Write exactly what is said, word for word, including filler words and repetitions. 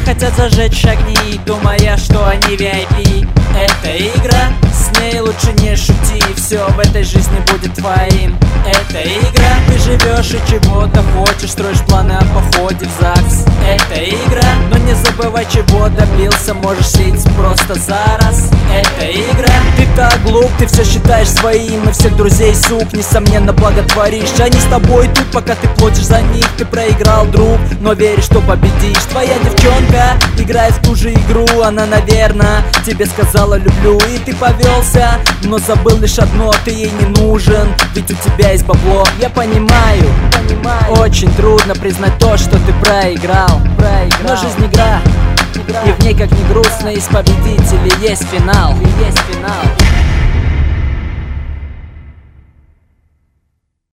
хотят зажечь огни, думая, что они ви ай пи. Это игра, с ней лучше не шути, все в этой жизни будет твоим. Это игра, ты живешь и чего-то хочешь, строишь планы о походе в ЗАГС. Это игра, но не забывай, чего добился, можешь слить просто зараз. Это игра, ты так глуп, ты все считаешь своим, и всех друзей, сук, несомненно, благотворишь. Они с тобой тут, пока ты платишь за них. Ты проиграл, друг, но веришь, что победишь. Твоя девчонка играет в ту же игру, она, наверное, тебе сказала люблю, и ты повелся, но забыл лишь одно: ты ей не нужен, ведь у тебя есть бабло. Я понимаю, понимаю, очень трудно признать то, что ты проиграл, проиграл. Но жизнь игра, игра, и в ней, как ни грустно, из победителей есть финал, и есть финал.